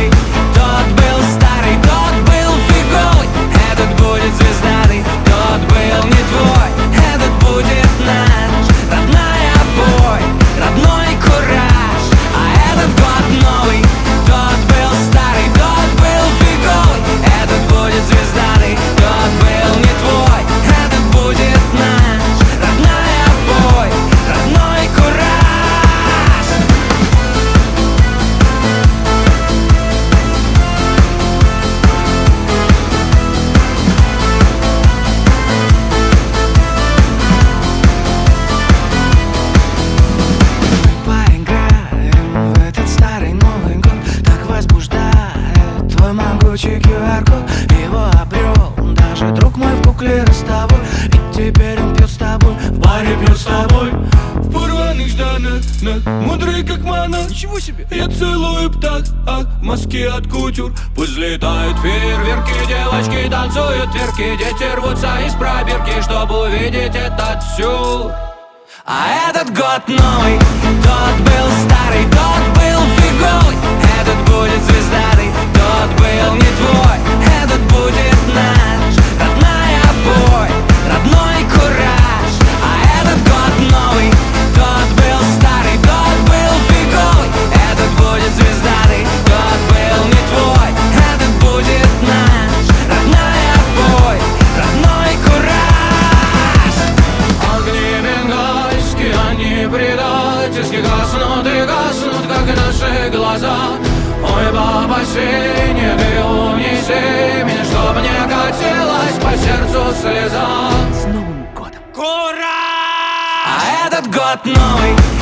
новый, тот был старый, тот был фиговый. Этот будет звездатый, тот был не твой. Этот будет наш, родная бой, родной кураж. А этот год новый, тот был старый, тот был фиговый. Этот будет звездатый, тот был не твой. Этот будет наш, родная бой, родной кураж. Поиграем в этот старый Новый год. Так возбуждает твой могучий QR-код. Его обрел даже друг мой в кукле ростовой. И теперь он пьет с тобой, в баре пьет с тобой. В порванных штанах, мудрый как монах. Ничего себе! Я целую птах, в маске от кутюр. Пусть взлетают фейерверки, девочки танцуют тверки. Дети рвутся из пробирки, чтобы увидеть этот сюр. А этот год новый, тот был старый, тот был фиговый. Этот будет звездатый, тот был не твой. Этот будет наш, родная бой, родной кураж. А этот год новый, тот был старый, тот был фиговый. Этот будет звездатый, тот был не твой. Этот будет наш, родная бой, родной кураж. Огни бенгальские, они предательски гаснут и гаснут, как наши глаза. Ой, баба синяя, ты унеси меня, чтоб не катилась по сердцу слеза. С Новым годом! Ура! А этот год новый,